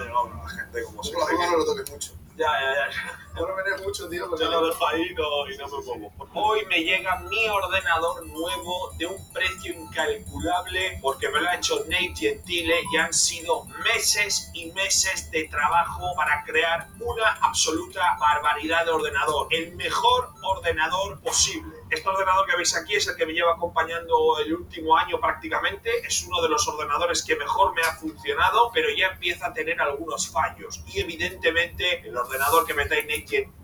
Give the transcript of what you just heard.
llegado a la gente como Yo se por la boca no lo toques mucho. Ya. No lo menees mucho, tío. Porque Yo lo dejo ahí y no me muevo. Hoy me llega mi ordenador nuevo de un precio incalculable porque me lo ha hecho Nate Gentile y han sido meses y meses de trabajo para crear una absoluta barbaridad de ordenador. El mejor ordenador posible. Este ordenador que veis aquí es el que me lleva acompañando el último año prácticamente. Es uno de los ordenadores que mejor me ha funcionado, pero ya empieza a tener algunos fallos. Y evidentemente el ordenador que me trae Nate